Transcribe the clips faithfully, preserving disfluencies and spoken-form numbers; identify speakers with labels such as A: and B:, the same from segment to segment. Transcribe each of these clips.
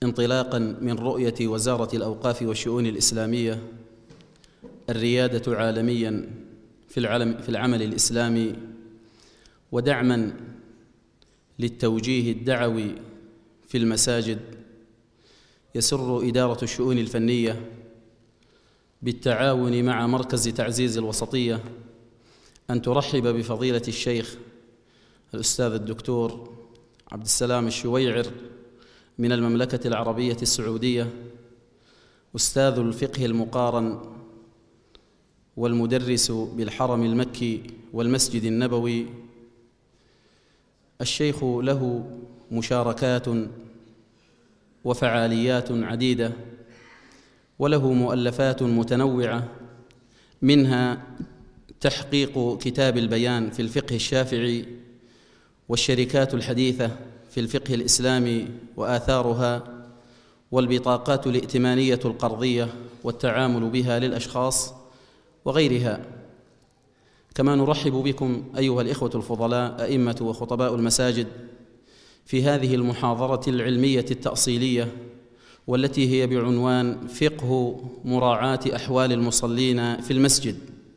A: انطلاقا من رؤية وزارة الأوقاف والشؤون الإسلامية الريادة عالميا في العالم في العمل الإسلامي، ودعما للتوجيه الدعوي في المساجد، يسر إدارة الشؤون الفنية بالتعاون مع مركز تعزيز الوسطية أن ترحب بفضيلة الشيخ الأستاذ الدكتور عبد السلام الشويعر من المملكة العربية السعودية، أستاذ الفقه المقارن والمدرس بالحرم المكي والمسجد النبوي. الشيخ له مشاركات وفعاليات عديدة، وله مؤلفات متنوعة، منها تحقيق كتاب البيان في الفقه الشافعي والشركات الحديثة في الفقه الإسلامي وآثارها، والبطاقات الائتمانية القرضية والتعامل بها للأشخاص وغيرها. كما نرحب بكم أيها الإخوة الفضلاء أئمة وخطباء المساجد في هذه المحاضرة العلمية التأصيلية، والتي هي بعنوان فقه مراعاة أحوال المصلين في المسجد،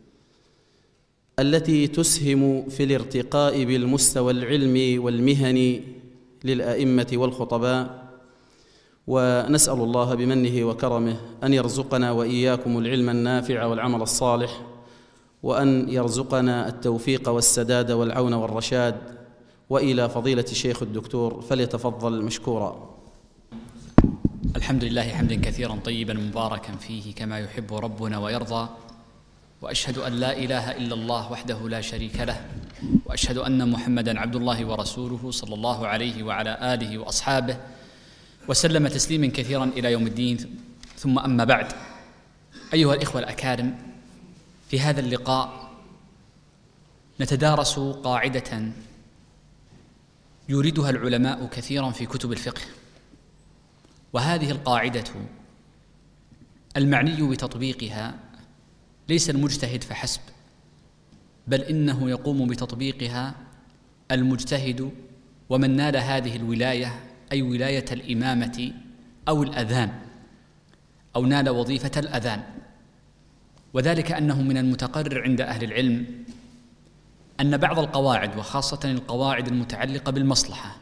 A: التي تسهم في الارتقاء بالمستوى العلمي والمهني للأئمة والخطباء. ونسأل الله بمنه وكرمه أن يرزقنا وإياكم العلم النافع والعمل الصالح، وأن يرزقنا التوفيق والسداد والعون والرشاد. وإلى فضيلة الشيخ الدكتور فليتفضل مشكورا.
B: الحمد لله حمدا كثيرا طيبا مباركا فيه كما يحب ربنا ويرضى، وأشهد أن لا إله إلا الله وحده لا شريك له، وأشهد أن محمدا عبد الله ورسوله صلى الله عليه وعلى آله وأصحابه وسلم تسليما كثيرا إلى يوم الدين. ثم أما بعد، أيها الإخوة الأكارم، في هذا اللقاء نتدارس قاعدة يوردها العلماء كثيرا في كتب الفقه، وهذه القاعدة المعني بتطبيقها ليس المجتهد فحسب، بل إنه يقوم بتطبيقها المجتهد ومن نال هذه الولاية، أي ولاية الإمامة أو الأذان، أو نال وظيفة الأذان. وذلك أنه من المتقرر عند أهل العلم أن بعض القواعد، وخاصة القواعد المتعلقة بالمصلحة،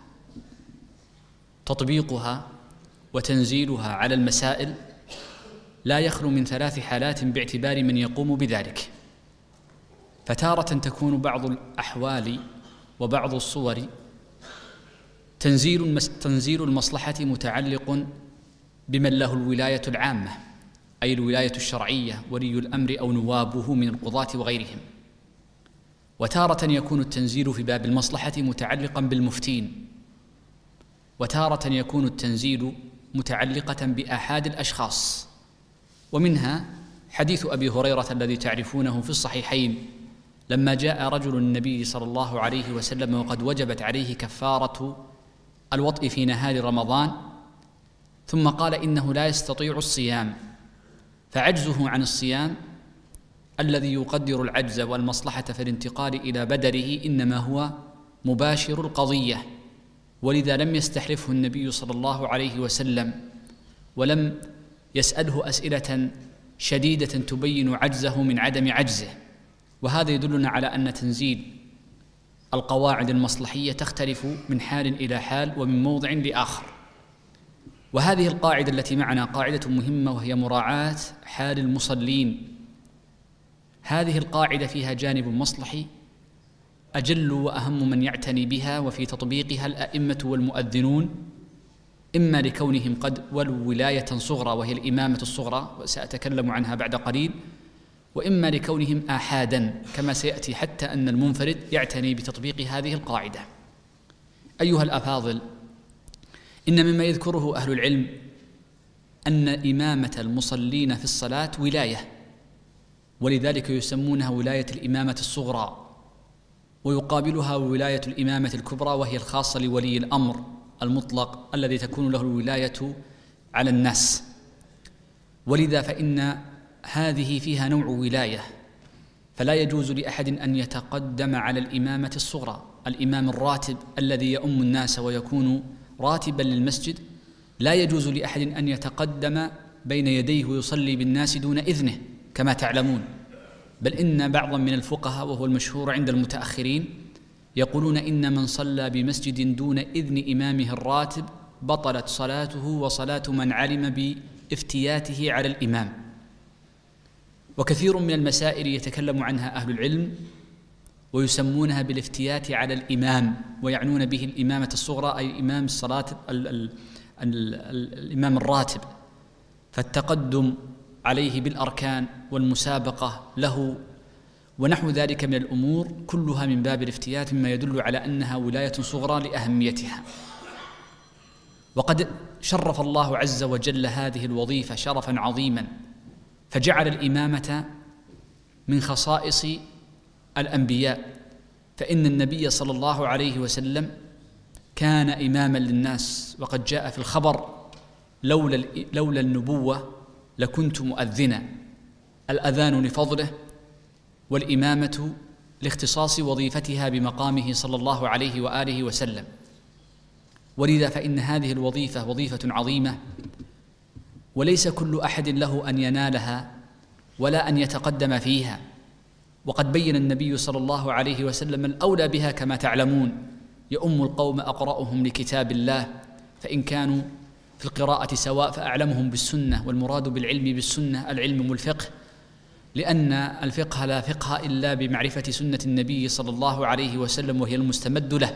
B: تطبيقها وتنزيلها على المسائل لا يخلو من ثلاث حالات باعتبار من يقوم بذلك. فتارة تكون بعض الأحوال وبعض الصور تنزيل تنزيل المصلحة متعلق بمن له الولاية العامة، أي الولاية الشرعية، ولي الأمر أو نوابه من القضاة وغيرهم. وتارة يكون التنزيل في باب المصلحة متعلقا بالمفتين، وتارة يكون التنزيل متعلقة بآحاد الأشخاص. ومنها حديث أبي هريرة الذي تعرفونه في الصحيحين، لما جاء رجل النبي صلى الله عليه وسلم وقد وجبت عليه كفارة الوطء في نهار رمضان، ثم قال إنه لا يستطيع الصيام، فعجزه عن الصيام الذي يقدر العجز والمصلحة في الانتقال إلى بدره إنما هو مباشر القضية. ولذا لم يستحلفه النبي صلى الله عليه وسلم، ولم يسأله أسئلة شديدة تبين عجزه من عدم عجزه. وهذا يدلنا على أن تنزيل القواعد المصلحية تختلف من حال إلى حال ومن موضع لآخر. وهذه القاعدة التي معنا قاعدة مهمة، وهي مراعاة حال المصلين. هذه القاعدة فيها جانب مصلحي أجل وأهم من يعتني بها وفي تطبيقها الأئمة والمؤذنون، إما لكونهم قد ولوا ولاية صغرى وهي الإمامة الصغرى، وسأتكلم عنها بعد قليل، وإما لكونهم آحادا كما سيأتي، حتى أن المنفرد يعتني بتطبيق هذه القاعدة. أيها الأفاضل، إن مما يذكره أهل العلم أن إمامة المصلين في الصلاة ولاية، ولذلك يسمونها ولاية الإمامة الصغرى، ويقابلها ولاية الإمامة الكبرى وهي الخاصة لولي الأمر المطلق الذي تكون له الولاية على الناس. ولذا فإن هذه فيها نوع ولاية، فلا يجوز لأحد أن يتقدم على الإمامة الصغرى. الإمام الراتب الذي يؤم الناس ويكون راتبا للمسجد لا يجوز لأحد أن يتقدم بين يديه ويصلي بالناس دون إذنه كما تعلمون، بل إن بعضا من الفقهاء وهو المشهور عند المتأخرين يقولون إن من صلى بمسجد دون إذن إمامه الراتب بطلت صلاته وصلاة من علم بافتياته على الإمام. وكثير من المسائل يتكلم عنها أهل العلم ويسمونها بالافتيات على الإمام، ويعنون به الإمامة الصغرى أي إمام الصلاة ال ال ال ال الإمام الراتب، فالتقدم عليه بالأركان والمسابقة له ونحو ذلك من الأمور كلها من باب الافتيات، مما يدل على أنها ولاية صغرى لأهميتها. وقد شرف الله عز وجل هذه الوظيفة شرفا عظيما، فجعل الإمامة من خصائص الأنبياء، فإن النبي صلى الله عليه وسلم كان إماما للناس، وقد جاء في الخبر لولا, لولا النبوة لكنت مؤذنا، الأذان لفضله والإمامة لاختصاص وظيفتها بمقامه صلى الله عليه وآله وسلم. ولذا فإن هذه الوظيفة وظيفة عظيمة، وليس كل أحد له أن ينالها ولا أن يتقدم فيها، وقد بين النبي صلى الله عليه وسلم الأولى بها كما تعلمون: يؤم القوم أقرأهم لكتاب الله، فإن كانوا في القراءة سواء فأعلمهم بالسنة، والمراد بالعلم بالسنة العلم والفقه، لأن الفقه لا فقه إلا بمعرفة سنة النبي صلى الله عليه وسلم وهي المستمد له.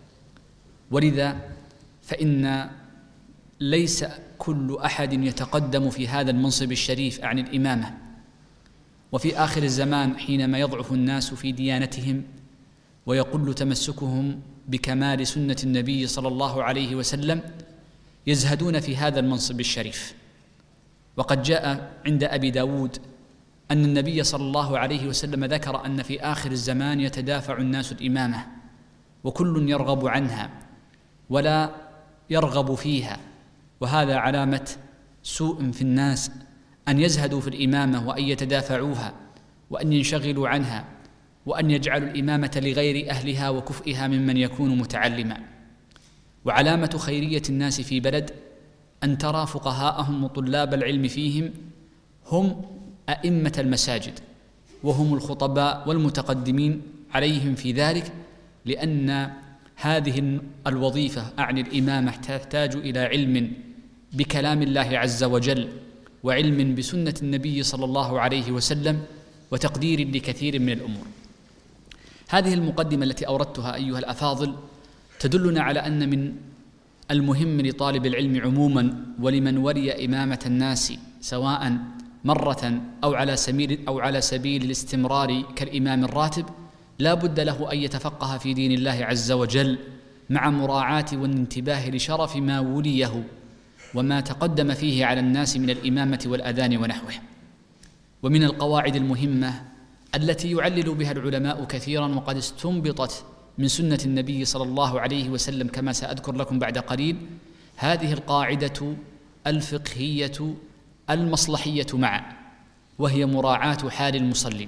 B: ولذا فإن ليس كل أحد يتقدم في هذا المنصب الشريف عن الإمامة. وفي آخر الزمان حينما يضعف الناس في ديانتهم ويقل تمسكهم بكمال سنة النبي صلى الله عليه وسلم يزهدون في هذا المنصب الشريف. وقد جاء عند أبي داود أن النبي صلى الله عليه وسلم ذكر أن في آخر الزمان يتدافع الناس الإمامة، وكل يرغب عنها ولا يرغب فيها، وهذا علامة سوء في الناس أن يزهدوا في الإمامة وأن يتدافعوها وأن ينشغلوا عنها وأن يجعلوا الإمامة لغير أهلها وكفئها ممن يكون متعلما. وعلامة خيرية الناس في بلد أن ترى فقهاءهم وطلاب العلم فيهم هم أئمة المساجد، وهم الخطباء والمتقدمين عليهم في ذلك، لأن هذه الوظيفة أعني الإمامة تحتاج إلى علم بكلام الله عز وجل، وعلم بسنة النبي صلى الله عليه وسلم، وتقدير لكثير من الأمور. هذه المقدمة التي أوردتها أيها الأفاضل تدلنا على أن من المهم لطالب العلم عموما ولمن ولي إمامة الناس سواء مرة أو على سبيل أو على سبيل الاستمرار كالإمام الراتب لا بد له أن يتفقه في دين الله عز وجل، مع مراعاة والانتباه لشرف ما وليه وما تقدم فيه على الناس من الإمامة والأذان ونحوه. ومن القواعد المهمة التي يعلل بها العلماء كثيرا وقد استنبطت من سنة النبي صلى الله عليه وسلم كما سأذكر لكم بعد قليل، هذه القاعدة الفقهية المصلحية معا، وهي مراعاة حال المصلين.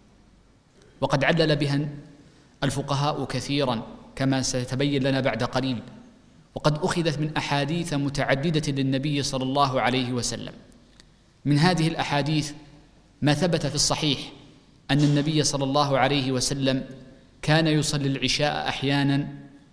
B: وقد علل بها الفقهاء كثيرا كما سيتبين لنا بعد قليل، وقد أخذت من أحاديث متعددة للنبي صلى الله عليه وسلم. من هذه الأحاديث ما ثبت في الصحيح أن النبي صلى الله عليه وسلم كان يصلي العشاء أحيانا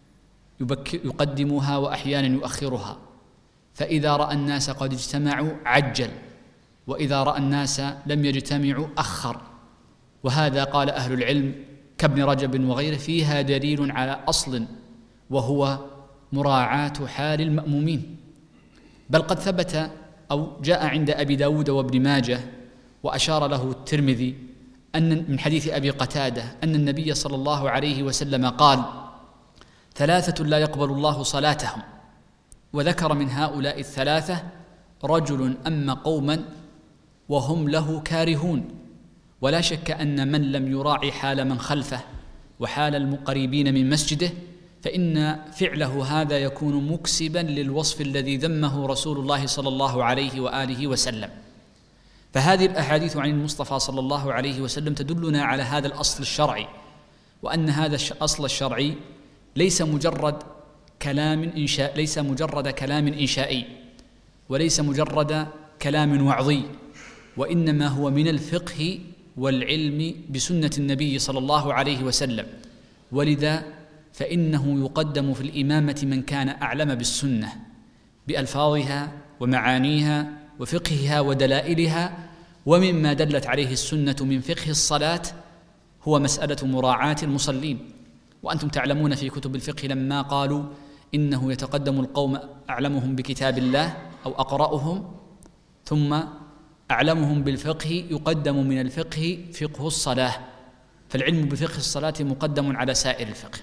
B: يقدمها وأحيانا يؤخرها، فإذا رأى الناس قد اجتمعوا عجل، وإذا رأى الناس لم يجتمعوا أخر. وهذا قال أهل العلم كابن رجب وغيره فيها دليل على أصل، وهو مراعاة حال المأمومين. بل قد ثبت أو جاء عند أبي داود وابن ماجه وأشار له الترمذي أن من حديث أبي قتادة أن النبي صلى الله عليه وسلم قال: ثلاثة لا يقبل الله صلاتهم، وذكر من هؤلاء الثلاثة رجل أما قوما وهم له كارهون. ولا شك أن من لم يراعي حال من خلفه وحال المقربين من مسجده فإن فعله هذا يكون مكسبا للوصف الذي ذمه رسول الله صلى الله عليه وآله وسلم. فهذه الأحاديث عن المصطفى صلى الله عليه وسلم تدلنا على هذا الأصل الشرعي، وأن هذا الأصل الشرعي ليس مجرد كلام إنشاء ليس مجرد كلام إنشائي، وليس مجرد كلام وعظي، وإنما هو من الفقه والعلم بسنة النبي صلى الله عليه وسلم. ولذا فإنه يقدم في الإمامة من كان أعلم بالسنة بألفاظها ومعانيها وفقهها ودلائلها. ومما دلت عليه السنة من فقه الصلاة هو مسألة مراعاة المصلين. وأنتم تعلمون في كتب الفقه لما قالوا إنه يتقدم القوم أعلمهم بكتاب الله أو أقرأهم، ثم أعلمهم بالفقه يقدم من الفقه فقه الصلاة، فالعلم بفقه الصلاة مقدم على سائر الفقه.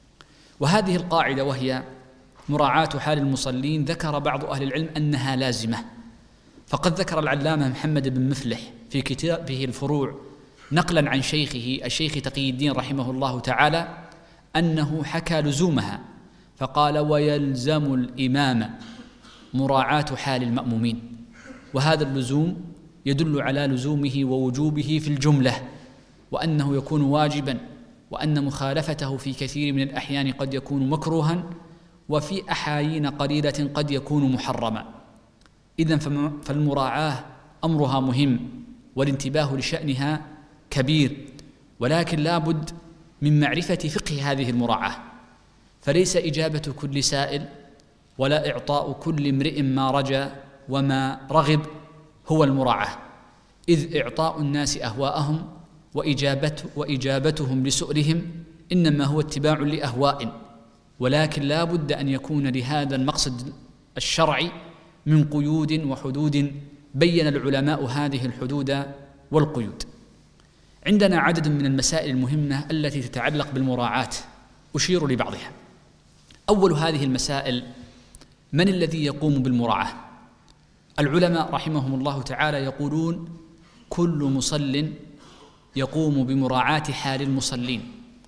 B: وهذه القاعدة وهي مراعاة حال المصلين ذكر بعض أهل العلم أنها لازمة، فقد ذكر العلامة محمد بن مفلح في كتابه الفروع نقلا عن شيخه الشيخ تقي الدين رحمه الله تعالى أنه حكى لزومها، فقال: ويلزم الإمام مراعاة حال المأمومين. وهذا اللزوم يدل على لزومه ووجوبه في الجملة، وأنه يكون واجبا، وأن مخالفته في كثير من الأحيان قد يكون مكروها، وفي أحايين قليلة قد يكون محرما. إذن فالمراعاة أمرها مهم، والانتباه لشأنها كبير، ولكن لا بد من معرفة فقه هذه المراعاة. فليس إجابة كل سائل ولا إعطاء كل امرئ ما رجى وما رغب هو المراعاة، إذ إعطاء الناس أهواءهم وإجابت وإجابتهم لسؤلهم إنما هو اتباع لأهواء، ولكن لا بد أن يكون لهذا المقصد الشرعي من قيود وحدود بين العلماء هذه الحدود والقيود. عندنا عدد من المسائل المهمة التي تتعلق بالمراعاة، أشير لبعضها. أول هذه المسائل: من الذي يقوم بالمراعاة؟ العلماء رحمهم الله تعالى يقولون: كل مصل يقوم بمراعاة حال المصلين،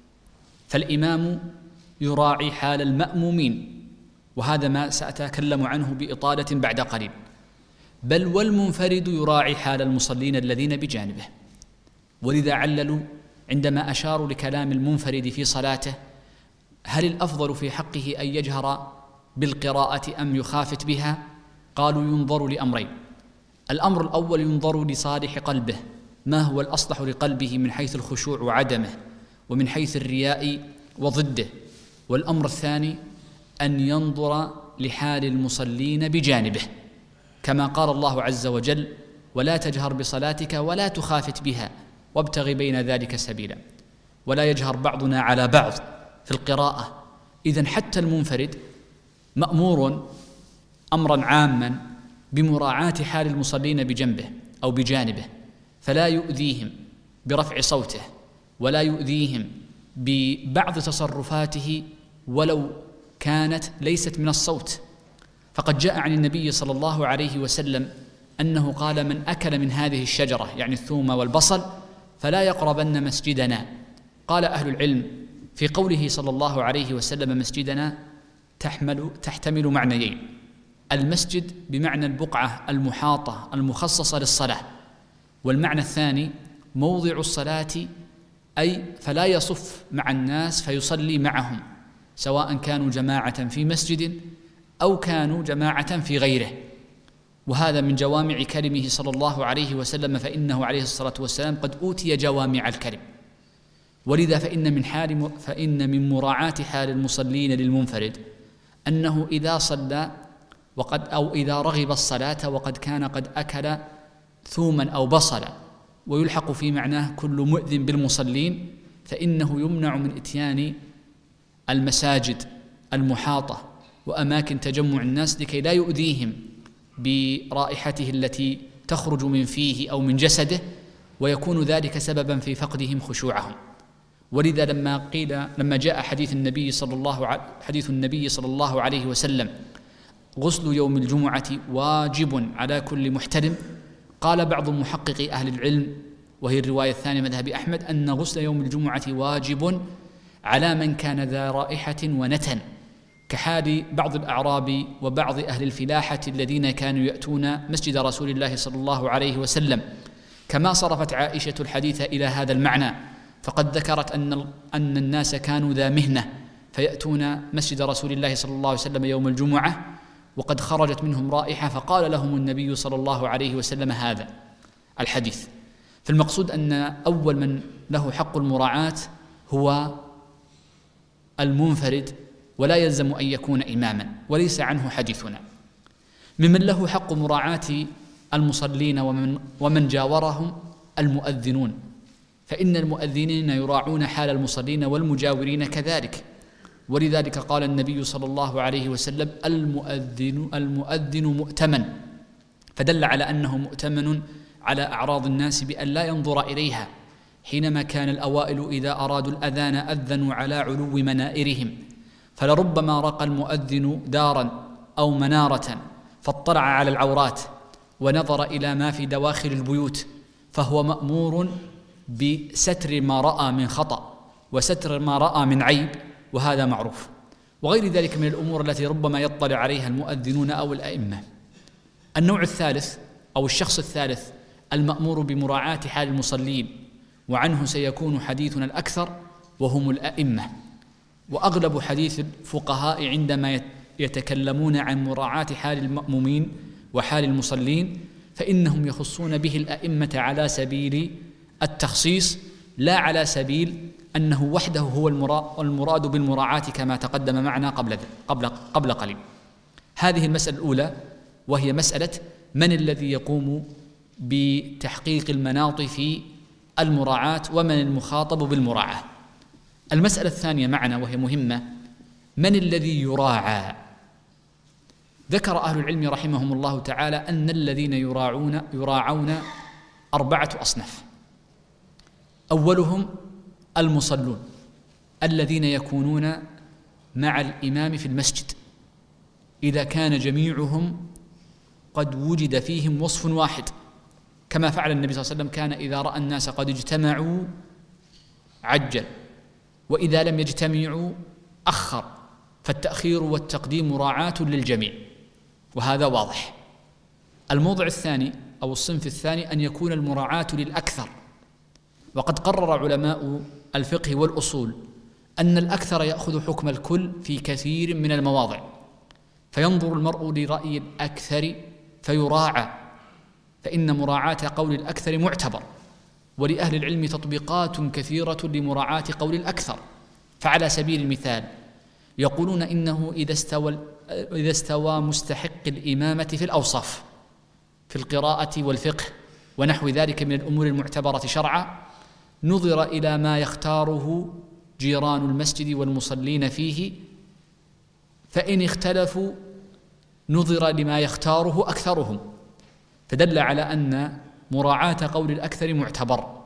B: فالإمام يراعي حال المأمومين، وهذا ما سأتكلم عنه بإطالة بعد قليل، بل والمنفرد يراعي حال المصلين الذين بجانبه. ولذا عللوا عندما أشاروا لكلام المنفرد في صلاته: هل الأفضل في حقه أن يجهر بالقراءة أم يخافت بها؟ قالوا: ينظر لأمرين. الأمر الأول ينظر لصالح قلبه، ما هو الأصلح لقلبه من حيث الخشوع وعدمه، ومن حيث الرياء وضده. والأمر الثاني أن ينظر لحال المصلين بجانبه، كما قال الله عز وجل: ولا تجهر بصلاتك ولا تخافت بها وابتغ بين ذلك سبيلا. ولا يجهر بعضنا على بعض في القراءة. إذن حتى المنفرد مأمور أمرا عاما بمراعاة حال المصلين بجنبه أو بجانبه، فلا يؤذيهم برفع صوته، ولا يؤذيهم ببعض تصرفاته ولو كانت ليست من الصوت. فقد جاء عن النبي صلى الله عليه وسلم أنه قال: من أكل من هذه الشجرة، يعني الثوم والبصل، فلا يقربن مسجدنا. قال أهل العلم في قوله صلى الله عليه وسلم مسجدنا تحمل تحتمل معنيين: المسجد بمعنى البقعة المحاطة المخصصة للصلاة، والمعنى الثاني موضع الصلاة، أي فلا يصف مع الناس فيصلي معهم، سواء كانوا جماعة في مسجد أو كانوا جماعة في غيره. وهذا من جوامع كلمه صلى الله عليه وسلم، فإنه عليه الصلاة والسلام قد أوتي جوامع الكلم. ولذا فإن من حال فإن من مراعاة حال المصلين للمنفرد أنه إذا صلى وقد أو إذا رغب الصلاة وقد كان قد أكل ثوما أو بصلا، ويلحق في معناه كل مؤذن بالمصلين، فإنه يمنع من إتيان المساجد المحاطة وأماكن تجمع الناس لكي لا يؤذيهم برائحته التي تخرج من فيه أو من جسده، ويكون ذلك سببا في فقدهم خشوعهم. ولذا لما قيل لما جاء حديث النبي صلى الله عليه حديث النبي صلى الله عليه وسلم: غسل يوم الجمعة واجب على كل محتلم، قال بعض محققي أهل العلم، وهي الرواية الثانية مذهب أحمد، أن غسل يوم الجمعة واجب على من كان ذا رائحة ونتن، كحال بعض الأعراب وبعض أهل الفلاحة الذين كانوا يأتون مسجد رسول الله صلى الله عليه وسلم. كما صرفت عائشة الحديث إلى هذا المعنى، فقد ذكرت أن أن الناس كانوا ذا مهنة فيأتون مسجد رسول الله صلى الله عليه وسلم يوم الجمعة، وقد خرجت منهم رائحة، فقال لهم النبي صلى الله عليه وسلم هذا الحديث. فالمقصود أن أول من له حق المراعاة هو المنفرد، ولا يلزم أن يكون إماما، وليس عنه حديثنا. ممن له حق مراعاة المصلين ومن, ومن جاورهم المؤذنون، فإن المؤذنين يراعون حال المصلين والمجاورين كذلك، ولذلك قال النبي صلى الله عليه وسلم المؤذن المؤذن مؤتمن، فدل على أنه مؤتمن على أعراض الناس بأن لا ينظر إليها. حينما كان الأوائل إذا أرادوا الأذان أذنوا على علو منائرهم، فلربما رقى المؤذن دارا أو منارة فاطلع على العورات ونظر إلى ما في دواخل البيوت، فهو مأمور بستر ما رأى من خطأ وستر ما رأى من عيب، وهذا معروف. وغير ذلك من الأمور التي ربما يطلع عليها المؤذنون أو الأئمة. النوع الثالث أو الشخص الثالث المأمور بمراعاة حال المصلين، وعنه سيكون حديثنا الأكثر، وهم الأئمة. وأغلب حديث الفقهاء عندما يتكلمون عن مراعاة حال المأمومين وحال المصلين فإنهم يخصون به الأئمة على سبيل التخصيص، لا على سبيل أنه وحده هو المراد بالمراعاة كما تقدم معنا قبل قبل قبل قليل. هذه المسألة الأولى، وهي مسألة من الذي يقوم بتحقيق المناط في المراعاة ومن المخاطب بالمراعاة. المسألة الثانية معنا وهي مهمة، من الذي يراعى؟ ذكر أهل العلم رحمهم الله تعالى أن الذين يراعون يراعون أربعة أصناف. أولهم المصلون الذين يكونون مع الإمام في المسجد إذا كان جميعهم قد وجد فيهم وصف واحد، كما فعل النبي صلى الله عليه وسلم، كان إذا رأى الناس قد اجتمعوا عجل، وإذا لم يجتمعوا أخر، فالتأخير والتقديم مراعاة للجميع، وهذا واضح. الموضع الثاني أو الصنف الثاني أن يكون المراعاة للأكثر، وقد قرر علماء الفقه والأصول أن الأكثر يأخذ حكم الكل في كثير من المواضع، فينظر المرء لرأي الأكثر فيراعى، فإن مراعاة قول الأكثر معتبر، ولأهل العلم تطبيقات كثيرة لمراعاة قول الأكثر. فعلى سبيل المثال يقولون إنه إذا استوى, إذا استوى مستحق الإمامة في الأوصاف في القراءة والفقه ونحو ذلك من الأمور المعتبرة شرعا، نظر إلى ما يختاره جيران المسجد والمصلين فيه، فإن اختلفوا نظر لما يختاره أكثرهم، فدل على أن مراعاة قول الأكثر معتبر.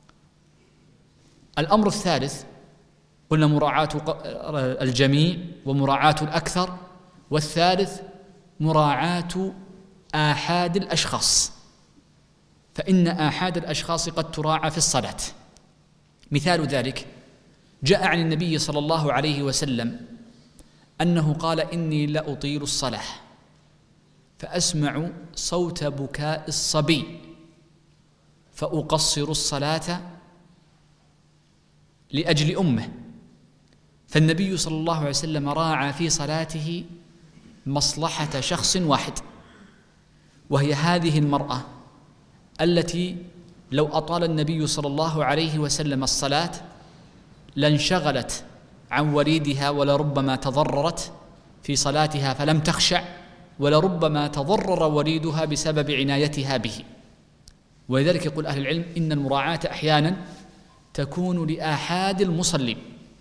B: الأمر الثالث قلنا مراعاة الجميع ومراعاة الأكثر، والثالث مراعاة آحاد الأشخاص، فإن آحاد الأشخاص قد تراعى في الصلاة. مثال ذلك جاء عن النبي صلى الله عليه وسلم أنه قال إني لأطيل الصلاة فأسمع صوت بكاء الصبي فأقصر الصلاة لأجل أمه. فالنبي صلى الله عليه وسلم راعى في صلاته مصلحة شخص واحد، وهي هذه المرأة التي لو أطال النبي صلى الله عليه وسلم الصلاة لانشغلت عن وليدها، ولربما تضررت في صلاتها فلم تخشع، ولربما تضرر وليدها بسبب عنايتها به. ولذلك يقول أهل العلم إن المراعاة أحيانا تكون لآحاد المصلين.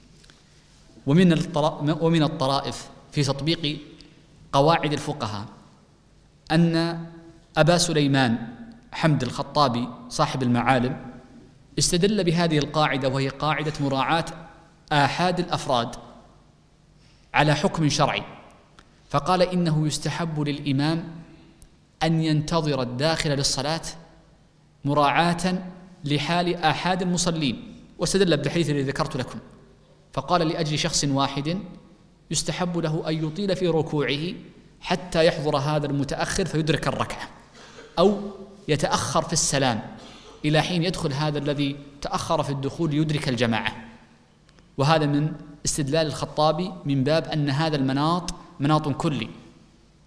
B: ومن الطرائف في تطبيق قواعد الفقهاء أن أبا سليمان حمد الخطابي صاحب المعالم استدل بهذه القاعدة، وهي قاعدة مراعاة آحاد الأفراد على حكم شرعي، فقال إنه يستحب للإمام أن ينتظر الداخل للصلاة مراعاة لحال آحاد المصلين، واستدل بالحديث الذي ذكرت لكم، فقال لأجل شخص واحد يستحب له أن يطيل في ركوعه حتى يحضر هذا المتأخر فيدرك الركعة، أو يتأخر في السلام إلى حين يدخل هذا الذي تأخر في الدخول ليدرك الجماعة. وهذا من استدلال الخطابي من باب أن هذا المناط مناط كلي،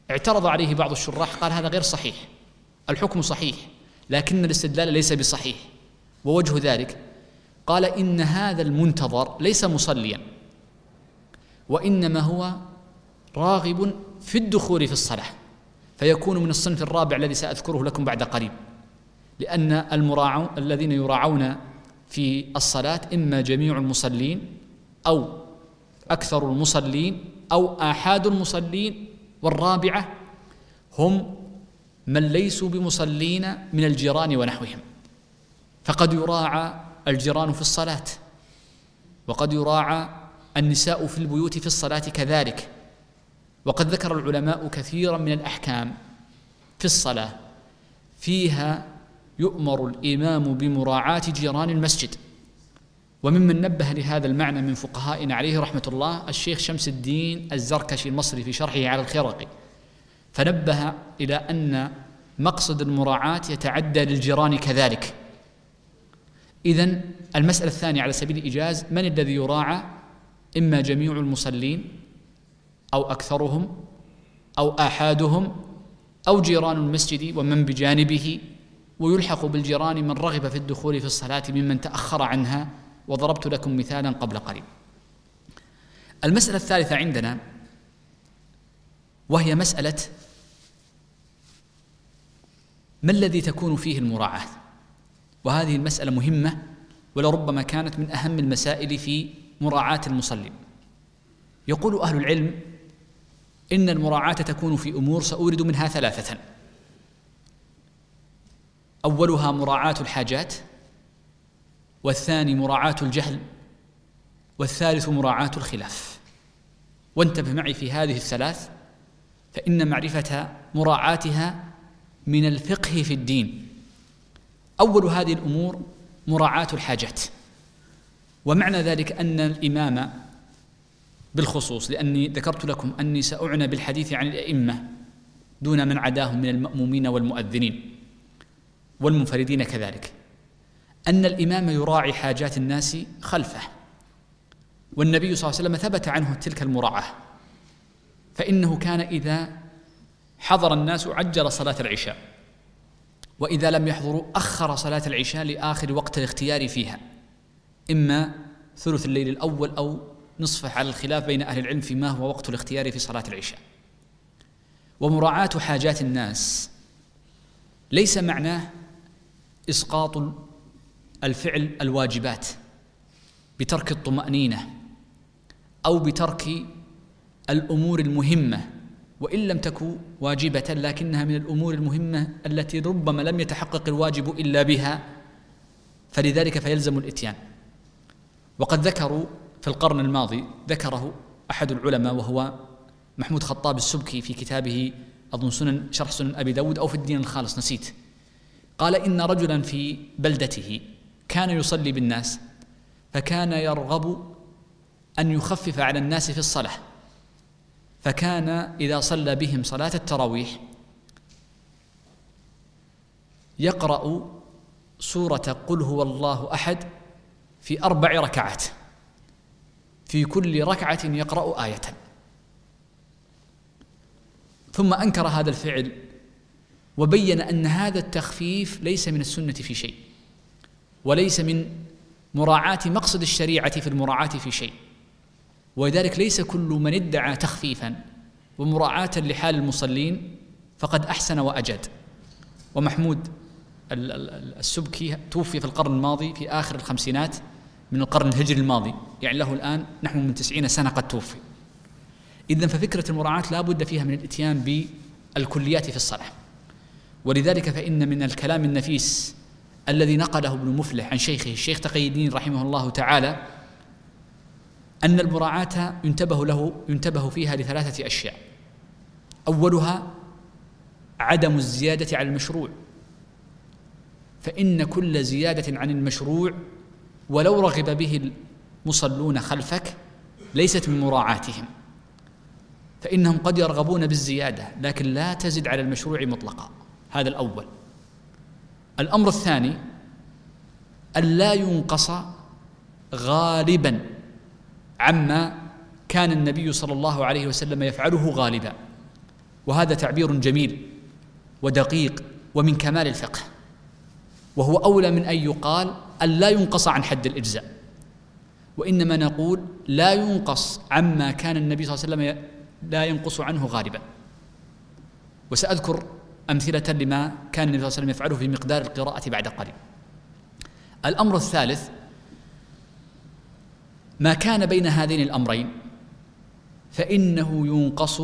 B: اعترض عليه بعض الشراح قال هذا غير صحيح، الحكم صحيح لكن الاستدلال ليس بصحيح. ووجه ذلك قال إن هذا المنتظر ليس مصليا، وإنما هو راغب في الدخول في الصلاة، فيكون من الصنف الرابع الذي سأذكره لكم بعد قريب، لأن المراعون الذين يراعون في الصلاة إما جميع المصلين أو أكثر المصلين أو آحاد المصلين، والرابعة هم من ليسوا بمصلين من الجيران ونحوهم، فقد يراعى الجيران في الصلاة، وقد يراعى النساء في البيوت في الصلاة كذلك. وقد ذكر العلماء كثيرا من الأحكام في الصلاة فيها يؤمر الإمام بمراعاة جيران المسجد. وممن نبه لهذا المعنى من فقهائنا عليه رحمة الله الشيخ شمس الدين الزركشي المصري في شرحه على الخرقي، فنبه إلى أن مقصد المراعاة يتعدى للجيران كذلك. إذن المسألة الثانية على سبيل الإيجاز، من الذي يراعى؟ إما جميع المصلين أو أكثرهم أو آحادهم أو جيران المسجد ومن بجانبه، ويلحق بالجيران من رغب في الدخول في الصلاة ممن تأخر عنها، وضربت لكم مثالا قبل قليل. المسألة الثالثة عندنا وهي مسألة ما الذي تكون فيه المراعاة، وهذه المسألة مهمة ولربما كانت من أهم المسائل في مراعاة المصلي. يقول أهل العلم إن المراعاة تكون في أمور سأورد منها ثلاثة: أولها مراعاة الحاجات، والثاني مراعاة الجهل، والثالث مراعاة الخلاف. وانتبه معي في هذه الثلاث، فإن معرفة مراعاتها من الفقه في الدين. أول هذه الأمور مراعاة الحاجات، ومعنى ذلك أن الإمام بالخصوص، لأني ذكرت لكم أني سأعنى بالحديث عن الأئمة دون من عداهم من المأمومين والمؤذنين والمنفردين كذلك، أن الإمام يراعي حاجات الناس خلفه، والنبي صلى الله عليه وسلم ثبت عنه تلك المراعاة، فإنه كان إذا حضر الناس عجل صلاة العشاء، وإذا لم يحضروا أخر صلاة العشاء لآخر وقت الاختيار فيها، إما ثلث الليل الأول أو نصفه، على الخلاف بين أهل العلم فيما هو وقت الاختيار في صلاة العشاء. ومراعاة حاجات الناس ليس معناه إسقاط الفعل الواجبات بترك الطمأنينة أو بترك الأمور المهمة، وإن لم تكن واجبة لكنها من الأمور المهمة التي ربما لم يتحقق الواجب إلا بها، فلذلك فيلزم الإتيان. وقد ذكروا في القرن الماضي، ذكره أحد العلماء وهو محمود خطاب السبكي في كتابه أظن سنن شرح سنن أبي داود أو في الدين الخالص نسيت، قال إن رجلا في بلدته كان يصلي بالناس، فكان يرغب أن يخفف على الناس في الصلاة، فكان إذا صلى بهم صلاة التراويح يقرأ سورة قل هو الله أحد في أربع ركعات، في كل ركعة يقرأ آية. ثم أنكر هذا الفعل وبين أن هذا التخفيف ليس من السنة في شيء، وليس من مراعاة مقصد الشريعة في المراعاة في شيء، ولذلك ليس كل من ادعى تخفيفا ومراعاة لحال المصلين فقد أحسن وأجد. ومحمود السبكي توفي في القرن الماضي في آخر الخمسينات من القرن الهجري الماضي، يعني له الآن نحو من تسعين سنة قد توفي. إذن ففكرة المراعاة لا بد فيها من الإتيان بالكليات في الصلاة. ولذلك فإن من الكلام النفيس الذي نقله ابن مفلح عن شيخه الشيخ تقي الدين رحمه الله تعالى أن المراعاة ينتبه له ينتبه فيها لثلاثة أشياء: أولها عدم الزيادة على المشروع، فإن كل زيادة عن المشروع ولو رغب به المصلون خلفك ليست من مراعاتهم، فإنهم قد يرغبون بالزيادة لكن لا تزد على المشروع مطلقا. هذا الأول. الأمر الثاني ألا ينقص غالبا عما كان النبي صلى الله عليه وسلم يفعله غالبا، وهذا تعبير جميل ودقيق ومن كمال الفقه، وهو أولى من أن يقال أن لا ينقص عن حد الإجزاء، وإنما نقول لا ينقص عما كان النبي صلى الله عليه وسلم لا ينقص عنه غالبا. وسأذكر أمثلة لما كان النبي صلى الله عليه وسلم يفعله في مقدار القراءة بعد قليل. الأمر الثالث ما كان بين هذين الأمرين فإنه ينقص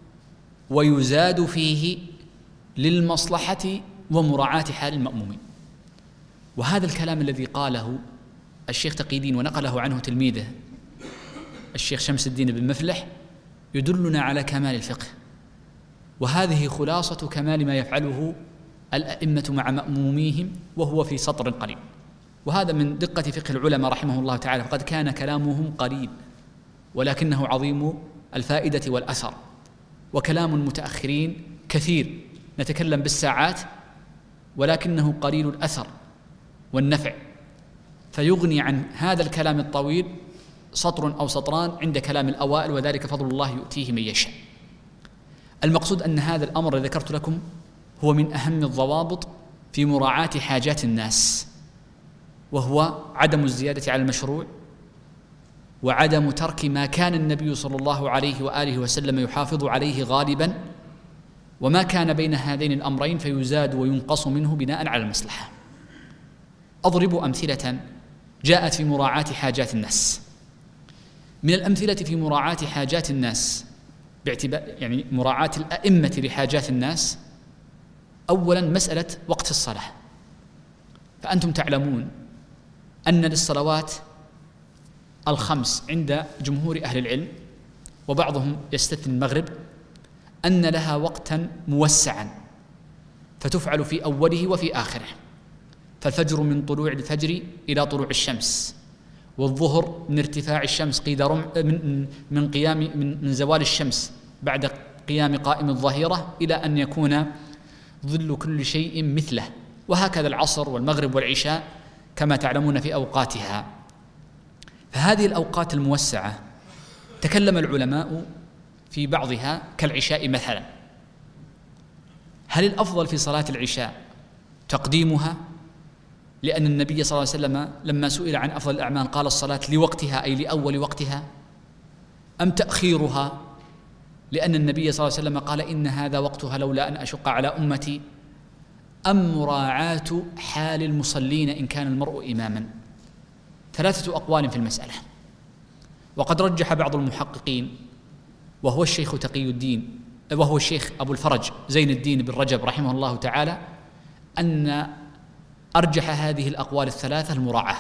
B: ويزاد فيه للمصلحة ومراعاة حال المأمومين. وهذا الكلام الذي قاله الشيخ تقي الدين ونقله عنه تلميذه الشيخ شمس الدين بن مفلح يدلنا على كمال الفقه، وهذه خلاصة كمال ما يفعله الأئمة مع مأموميهم، وهو في سطر قليل. وهذا من دقة فقه العلماء رحمه الله تعالى، فقد كان كلامهم قليل ولكنه عظيم الفائدة والأثر، وكلام المتأخرين كثير نتكلم بالساعات ولكنه قليل الأثر والنفع، فيغني عن هذا الكلام الطويل سطر أو سطران عند كلام الأوائل، وذلك فضل الله يؤتيه من يشاء. المقصود أن هذا الأمر الذي ذكرت لكم هو من أهم الضوابط في مراعاة حاجات الناس، وهو عدم الزيادة على المشروع، وعدم ترك ما كان النبي صلى الله عليه وآله وسلم يحافظ عليه غالبا، وما كان بين هذين الأمرين فيزاد وينقص منه بناء على المصلحة. أضرب أمثلة جاءت في مراعاة حاجات الناس. من الأمثلة في مراعاة حاجات الناس باعتبار يعني مراعاة الأئمة لحاجات الناس، أولا مسألة وقت الصلاة. فأنتم تعلمون أن للصلوات الخمس عند جمهور أهل العلم، وبعضهم يستثني المغرب، أن لها وقتا موسعا فتفعل في أوله وفي آخره. فالفجر من طلوع الفجر إلى طلوع الشمس، والظهر من ارتفاع الشمس قيد رمح من من قيام من, من زوال الشمس بعد قيام قائم الظهيرة إلى أن يكون ظل كل شيء مثله، وهكذا العصر والمغرب والعشاء كما تعلمون في أوقاتها. فهذه الأوقات الموسعة تكلم العلماء في بعضها كالعشاء مثلا، هل الأفضل في صلاة العشاء تقديمها لأن النبي صلى الله عليه وسلم لما سئل عن أفضل الأعمال قال الصلاة لوقتها أي لأول وقتها، أم تأخيرها لأن النبي صلى الله عليه وسلم قال إن هذا وقتها لولا أن أشق على أمتي، أم مراعاة حال المصلين إن كان المرء إماما؟ ثلاثة أقوال في المسألة. وقد رجح بعض المحققين وهو الشيخ تقي الدين وهو الشيخ أبو الفرج زين الدين بن رجب رحمه الله تعالى أن أرجح هذه الأقوال الثلاثة المراعاة،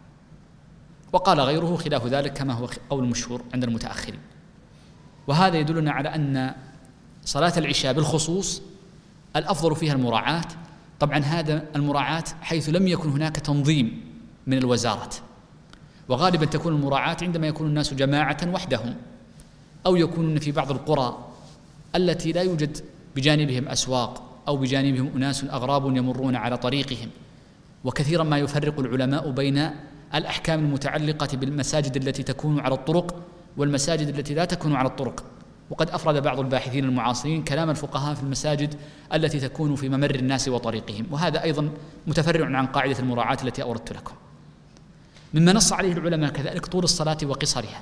B: وقال غيره خلاف ذلك كما هو قول مشهور عند المتأخرين. وهذا يدلنا على أن صلاة العشاء بالخصوص الأفضل فيها المراعاة. طبعا هذا المراعاة حيث لم يكن هناك تنظيم من الوزارة، وغالبا تكون المراعاة عندما يكون الناس جماعة وحدهم، أو يكونون في بعض القرى التي لا يوجد بجانبهم أسواق أو بجانبهم أناس أغراب يمرون على طريقهم. وكثيرا ما يفرق العلماء بين الأحكام المتعلقة بالمساجد التي تكون على الطرق والمساجد التي لا تكون على الطرق، وقد أفرد بعض الباحثين المعاصرين كلام الفقهاء في المساجد التي تكون في ممر الناس وطريقهم، وهذا أيضا متفرع عن قاعدة المراعاة التي أوردت لكم. مما نص عليه العلماء كذلك طول الصلاة وقصرها،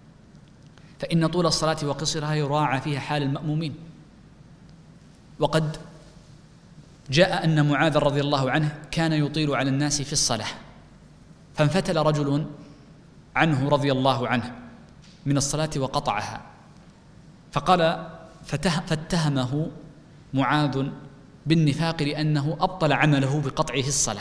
B: فإن طول الصلاة وقصرها يراعى فيها حال المأمومين. وقد جاء أن معاذ رضي الله عنه كان يطيل على الناس في الصلاة، فانفتل رجل عنه رضي الله عنه من الصلاة وقطعها، فقال فاتهمه معاذ بالنفاق لأنه أبطل عمله بقطعه الصلاة.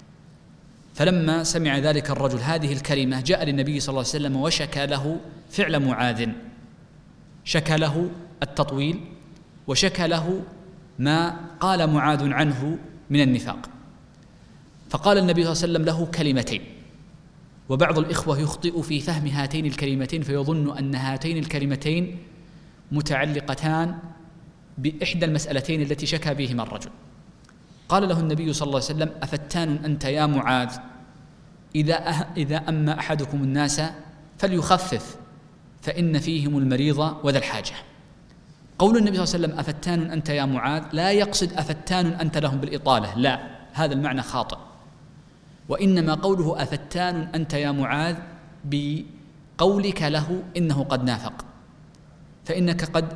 B: فلما سمع ذلك الرجل هذه الكلمة جاء للنبي صلى الله عليه وسلم وشكى له فعل معاذ، شكى له التطويل وشكى له ما قال معاذ عنه من النفاق. فقال النبي صلى الله عليه وسلم له كلمتين، وبعض الإخوة يخطئ في فهم هاتين الكلمتين فيظن أن هاتين الكلمتين متعلقتان بإحدى المسألتين التي شكى بهما الرجل. قال له النبي صلى الله عليه وسلم أفتان أنت يا معاذ، إذا, أه إذا أما أحدكم الناس فليخفف فإن فيهم المريض وذا الحاجة. قول النبي صلى الله عليه وسلم أفتان أنت يا معاذ لا يقصد أفتان أنت لهم بالإطالة، لا، هذا المعنى خاطئ، وإنما قوله أفتان أنت يا معاذ بقولك له إنه قد نافق، فإنك قد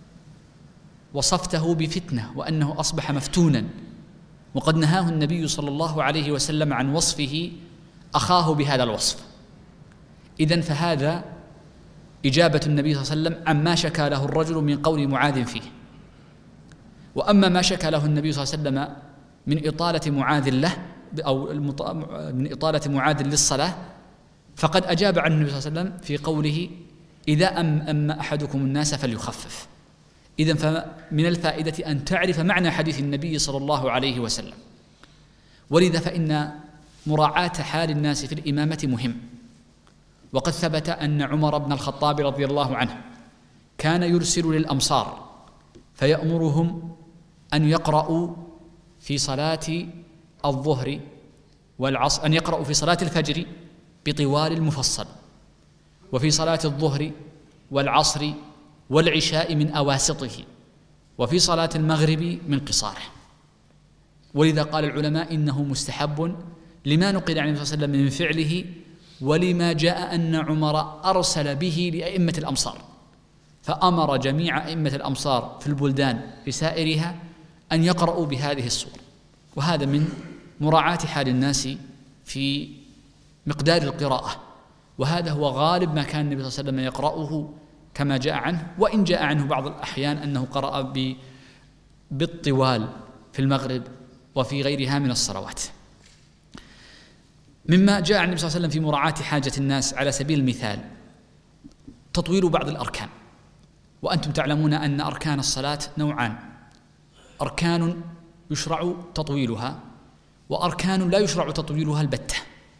B: وصفته بفتنة وأنه أصبح مفتونا، وقد نهاه النبي صلى الله عليه وسلم عن وصفه أخاه بهذا الوصف. إذن فهذا إجابة النبي صلى الله عليه وسلم عما شكى له الرجل من قول معاذ فيه. وأما ما شكى له النبي صلى الله عليه وسلم من إطالة معاذ له أو من إطالة معاذ للصلاة فقد أجاب عن النبي صلى الله عليه وسلم في قوله إذا أم أما أحدكم الناس فليخفف. إذن فمن الفائدة أن تعرف معنى حديث النبي صلى الله عليه وسلم، ولذا فإن مراعاة حال الناس في الإمامة مهم. وقد ثبت أن عمر بن الخطاب رضي الله عنه كان يرسل للأمصار فيأمرهم أن يقرأوا في صلاة الظهر والعصر، أن يقرأوا في صلاة الفجر بطوال المفصل، وفي صلاة الظهر والعصر والعشاء من أواسطه، وفي صلاة المغرب من قصاره. ولذا قال العلماء إنه مستحب لما نقل عن النبي صلى الله عليه وسلم من فعله، ولما جاء أن عمر أرسل به لأئمة الأمصار، فأمر جميع أئمة الأمصار في البلدان في سائرها أن يقرأوا بهذه السورة. وهذا من مراعاة حال الناس في مقدار القراءة، وهذا هو غالب ما كان النبي صلى الله عليه وسلم يقرأه كما جاء عنه، وإن جاء عنه بعض الأحيان أنه قرأ بالطوال في المغرب وفي غيرها من الصلوات. مما جاء عن النبي صلى الله عليه وسلم في مراعاة حاجة الناس على سبيل المثال تطويل بعض الأركان. وأنتم تعلمون أن أركان الصلاة نوعان: أركان يشرع تطويلها، وأركان لا يشرع تطويلها البتة.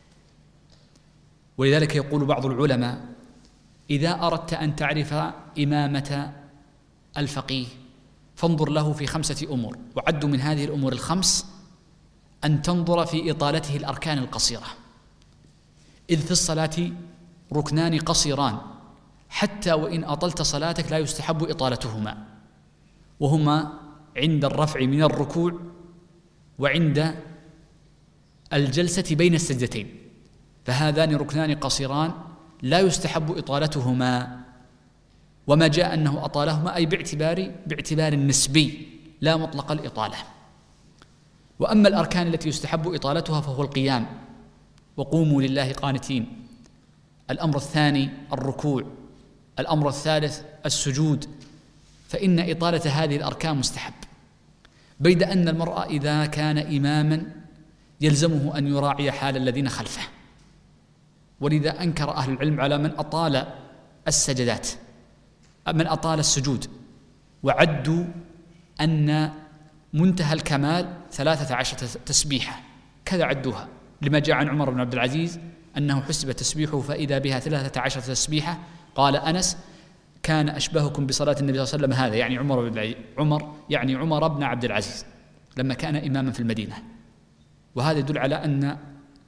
B: ولذلك يقول بعض العلماء: إذا أردت أن تعرف إمامة الفقيه فانظر له في خمسة أمور، وعد من هذه الأمور الخمس أن تنظر في إطالته الأركان القصيرة، إذ في الصلاة ركنان قصيران حتى وإن أطلت صلاتك لا يستحب إطالتهما، وهما عند الرفع من الركوع وعند الجلسة بين السجدتين، فهذان ركنان قصيران لا يستحب إطالتهما. وما جاء أنه أطالهما أي باعتبار باعتبار النسبي لا مطلق الإطالة. وأما الأركان التي يستحب إطالتها فهو القيام، وقوموا لله قانتين. الأمر الثاني الركوع. الأمر الثالث السجود، فإن إطالة هذه الأركان مستحب، بيد أن المرء إذا كان إماما يلزمه أن يراعي حال الذين خلفه. ولذا أنكر أهل العلم على من أطال السجدات، من أطال السجود، وعدوا أن منتهى الكمال ثلاثة عشر تسبيحة، كذا عدوها، لما جاء عن عمر بن عبد العزيز أنه حسب تسبيحه فإذا بها ثلاثة عشر تسبيحة. قال أنس: كان أشبهكم بصلاة النبي صلى الله عليه وسلم هذا، يعني عمر بن عمر يعني عمر بن عبد العزيز لما كان إماما في المدينة. وهذا يدل على أن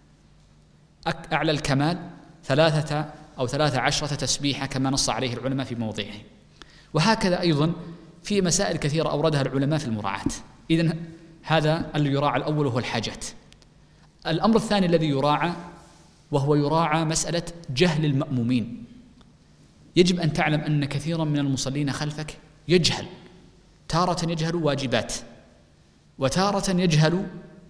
B: أعلى الكمال ثلاثة أو ثلاثة عشرة تسبيحة كما نص عليه العلماء في موضعه. وهكذا أيضا في مسائل كثيرة أوردها العلماء في المراعاة. إذن هذا اللي يراعى الأول هو الحاجات. الأمر الثاني الذي يراعى وهو يراعى مسألة جهل المأمومين. يجب أن تعلم أن كثيرا من المصلين خلفك يجهل، تارة يجهل واجبات وتارة يجهل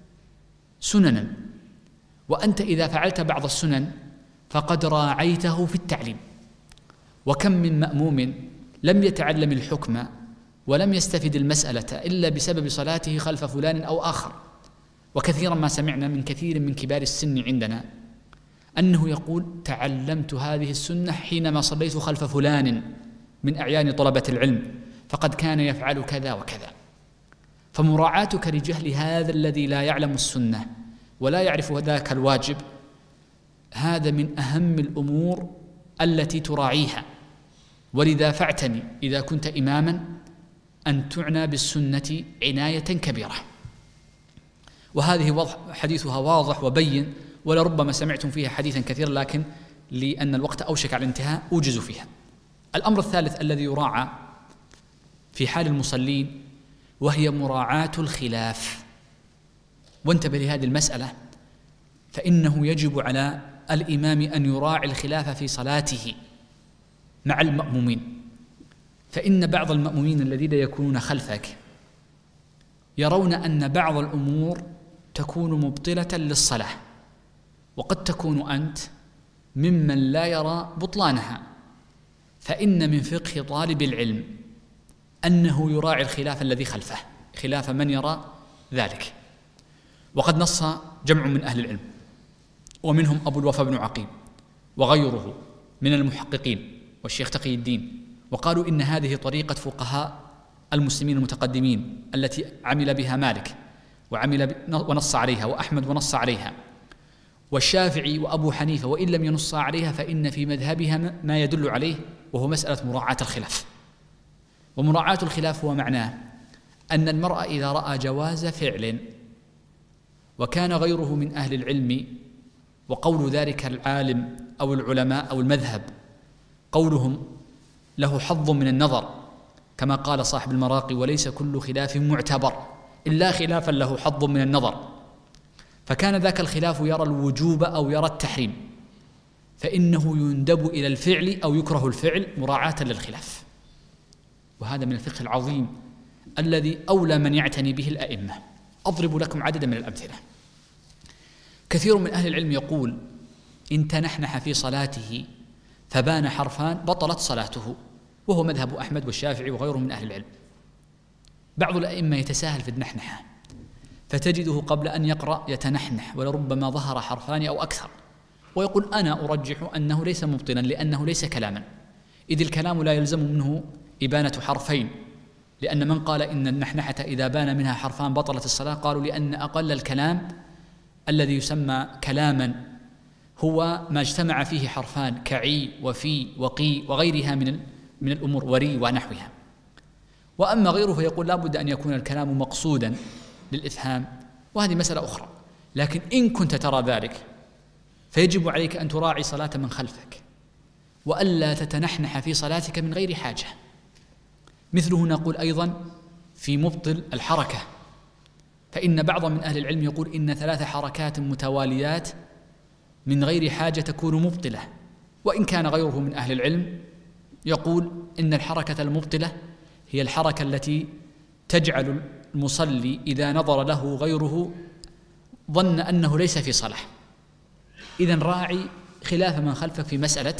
B: سننا، وأنت إذا فعلت بعض السنن فقد راعيته في التعليم. وكم من مأموم لم يتعلم الحكم ولم يستفد المسألة إلا بسبب صلاته خلف فلان أو آخر. وكثيرا ما سمعنا من كثير من كبار السن عندنا أنه يقول: تعلمت هذه السنة حينما صليت خلف فلان من أعيان طلبة العلم، فقد كان يفعل كذا وكذا. فمراعاتك لجهل هذا الذي لا يعلم السنة ولا يعرف ذاك الواجب، هذا من أهم الأمور التي تراعيها. ولذا فاعتني إذا كنت إماما أن تعنى بالسنة عناية كبيرة. وهذه حديثها واضح وبين، ولربما سمعتم فيها حديثا كثيرا، لكن لأن الوقت أوشك على الانتهاء أوجز فيها. الأمر الثالث الذي يراعى في حال المصلين، وهي مراعاة الخلاف. وانتبه لهذه المسألة، فإنه يجب على الإمام أن يراعي الخلاف في صلاته مع المأمومين، فإن بعض المأمومين الذين يكونون خلفك يرون أن بعض الأمور تكون مبطلة للصلاة، وقد تكون أنت ممن لا يرى بطلانها. فإن من فقه طالب العلم أنه يراعي الخلاف الذي خلفه، خلاف من يرى ذلك. وقد نص جمع من أهل العلم، ومنهم أبو الوفا بن عقيل وغيره من المحققين والشيخ تقي الدين، وقالوا إن هذه طريقة فقهاء المسلمين المتقدمين التي عمل بها مالك وعمل ونص عليها، وأحمد ونص عليها، والشافعي وأبو حنيفة وإن لم ينص عليها فإن في مذهبها ما يدل عليه، وهو مسألة مراعاة الخلاف. ومراعاة الخلاف هو معناه أن المرء إذا رأى جواز فعل وكان غيره من أهل العلم، وقول ذلك العالم أو العلماء أو المذهب قولهم له حظ من النظر، كما قال صاحب المراقي: وليس كل خلاف معتبر إلا خلافا له حظ من النظر. فكان ذاك الخلاف يرى الوجوب أو يرى التحريم، فإنه يندب إلى الفعل أو يكره الفعل مراعاة للخلاف. وهذا من الفقه العظيم الذي أولى من يعتني به الأئمة. أضرب لكم عددا من الأمثلة. كثير من أهل العلم يقول: إن تنحنح في صلاته فبان حرفان بطلت صلاته، وهو مذهب أحمد والشافعي وغيره من أهل العلم. بعض الأئمة يتساهل في النحنحة، فتجده قبل أن يقرأ يتنحنح ولربما ظهر حرفان أو أكثر، ويقول: أنا أرجح أنه ليس مبطلا لأنه ليس كلاما، إذ الكلام لا يلزم منه إبانة حرفين، لأن من قال إن النحنحة إذا بان منها حرفان بطلت الصلاة قالوا لأن أقل الكلام الذي يسمى كلاما هو ما اجتمع فيه حرفان كعي وفي وقي وغيرها من من الأمور، وري ونحوها. وأما غيره فيقول لا بد أن يكون الكلام مقصودا للإفهام، وهذه مسألة أخرى. لكن إن كنت ترى ذلك فيجب عليك أن تراعي صلاة من خلفك، وألا تتنحنح في صلاتك من غير حاجة. مثله نقول أيضا في مبطل الحركة، فإن بعض من أهل العلم يقول إن ثلاث حركات متواليات من غير حاجة تكون مبطلة، وإن كان غيره من أهل العلم يقول إن الحركة المبطلة هي الحركة التي تجعل المصلي إذا نظر له غيره ظن أنه ليس في صلاة. إذن راعي خلاف من خلفك في مسألة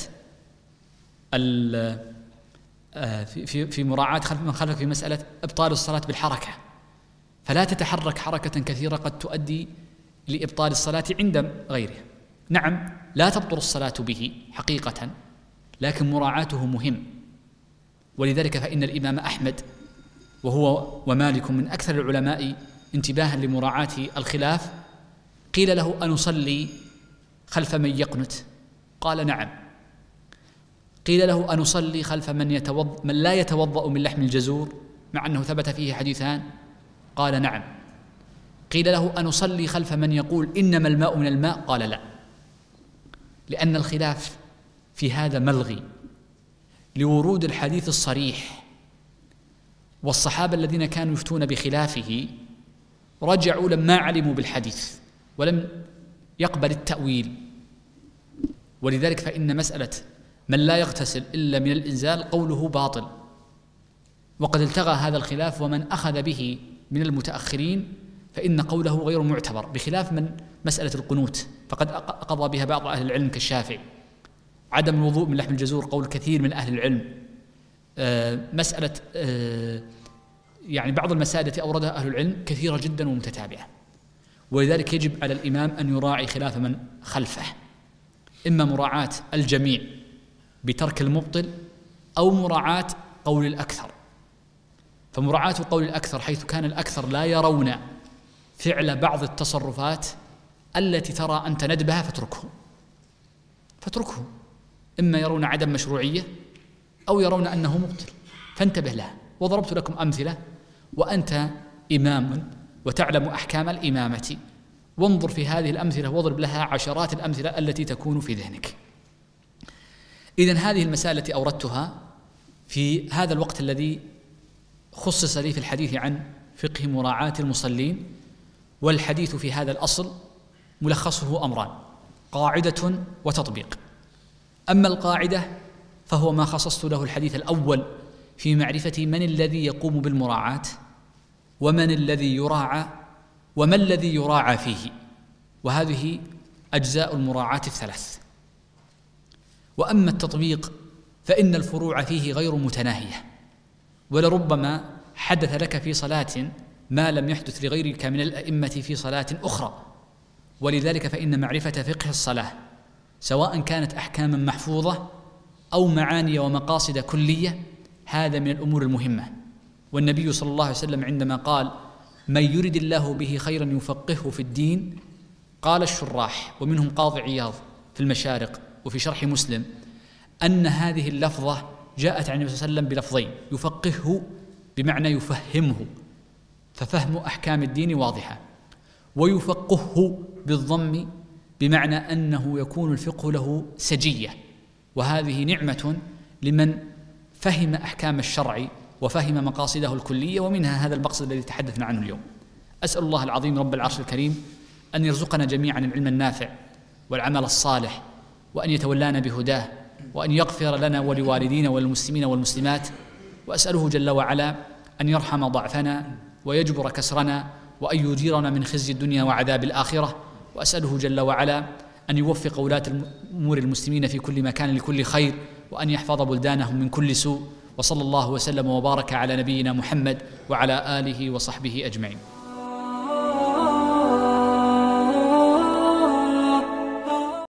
B: في في مراعاة خلف من خلفك في مسألة إبطال الصلاة بالحركة، فلا تتحرك حركة كثيرة قد تؤدي لإبطال الصلاة عند غيره. نعم لا تبطل الصلاة به حقيقة، لكن مراعاته مهم. ولذلك فإن الإمام أحمد وهو ومالك من أكثر العلماء انتباها لمراعاة الخلاف قيل له: أنصلي خلف من يقنت؟ قال: نعم. قيل له: أنصلي خلف من يتوضأ من لا يتوضأ من لحم الجزور مع أنه ثبت فيه حديثان؟ قال: نعم. قيل له: أنصلي خلف من يقول إنما الماء من الماء؟ قال: لا، لأن الخلاف في هذا ملغي لورود الحديث الصريح، والصحابة الذين كانوا يفتون بخلافه رجعوا لما علموا بالحديث ولم يقبل التأويل. ولذلك فإن مسألة من لا يغتسل إلا من الإنزال قوله باطل، وقد التغى هذا الخلاف، ومن أخذ به من المتأخرين فإن قوله غير معتبر، بخلاف من مسألة القنوت فقد قضى بها بعض أهل العلم كالشافعي. عدم الوضوء من لحم الجزور قول كثير من أهل العلم. آه مسألة آه يعني بعض المسائل التي أوردها أهل العلم كثيرة جدا ومتتابعة، ولذلك يجب على الإمام أن يراعي خلاف من خلفه، إما مراعاة الجميع بترك المبطل أو مراعاة قول الأكثر. فمراعاة قول الأكثر حيث كان الأكثر لا يرون فعل بعض التصرفات التي ترى أنت ندبها فتركه فتركه إما يرون عدم مشروعية أو يرون أنه مبطل، فانتبه لها. وضربت لكم أمثلة وأنت إمام وتعلم أحكام الإمامة، وانظر في هذه الأمثلة واضرب لها عشرات الأمثلة التي تكون في ذهنك. إذن هذه المسائل التي أوردتها في هذا الوقت الذي خصص لي في الحديث عن فقه مراعاة المصلين، والحديث في هذا الأصل ملخصه أمران: قاعدة وتطبيق. أما القاعدة فهو ما خصصت له الحديث الأول في معرفة من الذي يقوم بالمراعاة، ومن الذي يراعى، وما الذي يراعى فيه، وهذه أجزاء المراعاة الثلاث. وأما التطبيق فإن الفروع فيه غير متناهية، ولربما حدث لك في صلاة ما لم يحدث لغيرك من الأئمة في صلاة أخرى، ولذلك فإن معرفة فقه الصلاة سواء كانت أحكاما محفوظة أو معاني ومقاصد كلية هذا من الأمور المهمة. والنبي صلى الله عليه وسلم عندما قال: من يرد الله به خيرا يفقهه في الدين، قال الشراح ومنهم قاضي عياض في المشارق وفي شرح مسلم أن هذه اللفظة جاءت عن النبي صلى الله عليه وسلم بلفظين: يفقهه بمعنى يفهمه، ففهم أحكام الدين واضحة، ويفقهه بالضم بمعنى أنه يكون الفقه له سجية، وهذه نعمة لمن فهم أحكام الشرع وفهم مقاصده الكلية، ومنها هذا المقصد الذي تحدثنا عنه اليوم. أسأل الله العظيم رب العرش الكريم أن يرزقنا جميعا العلم النافع والعمل الصالح، وأن يتولانا بهداه، وأن يغفر لنا ولوالدينا والمسلمين والمسلمات. وأسأله جل وعلا أن يرحم ضعفنا ويجبر كسرنا، وأن يجيرنا من خزي الدنيا وعذاب الآخرة. وأسأله جل وعلا أن يوفق ولاة أمور المسلمين في كل مكان لكل خير، وأن يحفظ بلدانهم من كل سوء. وصلى الله وسلم وبارك على نبينا محمد وعلى آله وصحبه أجمعين.